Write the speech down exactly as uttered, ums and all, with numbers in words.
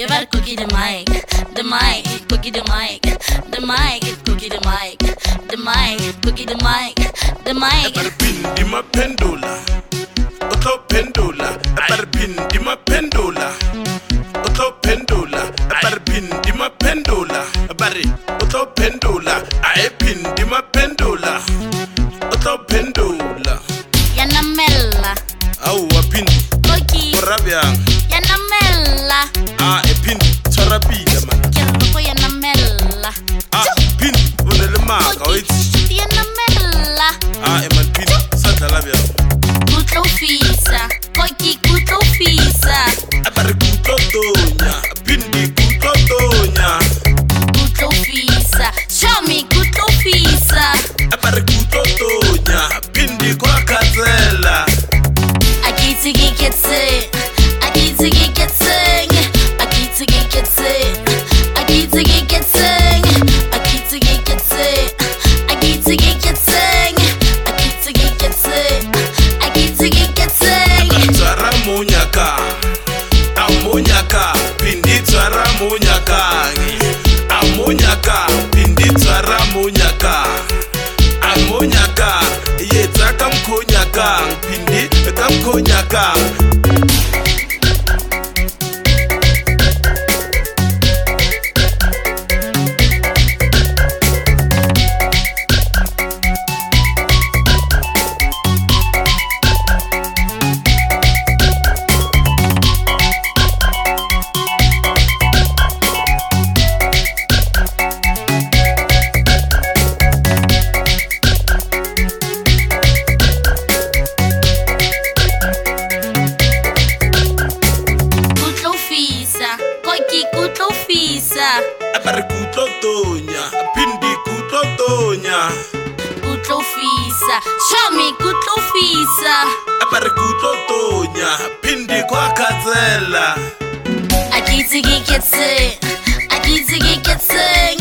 You better cookie the mic, the mic, cookie the mic, the mic, cookie the mic, the mic, cookie the mic, the mic. Abarpindi ma pendula, otlo pendula. Abarpindi ma pendula, otlo pendula. Abarpindi ma pendula, abari otlo pendula. Aepindi ma pendula, otlo pendula. Yanamela, Au apindi, cookie, orabiang. Yanamela. Ah, epindi, charabida man. Kiako Yanamela. Ah, pindi, unele maka oiti. Yanamela. Ah, eman pindi, santa labia. Kutlo fisa, cookie kutlo fisa. Abari kuto donya, pindi kuto donya. Kutlo fisa, show me kutlo fisa. Abari kuto donya, pindi kwa kazela. Akiti giketse, akiti giketse, akiti giketse, akiti giketse, akiti giketse, akiti giketse, akiti giketse, akiti giketse. Tsara munyaka, amunyaka, pindi tsara munyaka. Amunyaka, pindi tsara munyaka. Amunyaka, yetsa kamkonyaka, pindi kamkonyaka. Koiki kutlo fisa, Abari kuto donya, pindi kuto donya. kutlo fisa, show me kutlo fisa. Abari kuto donya, pindi kwa kazela. Akiti giketse, akiti giketse,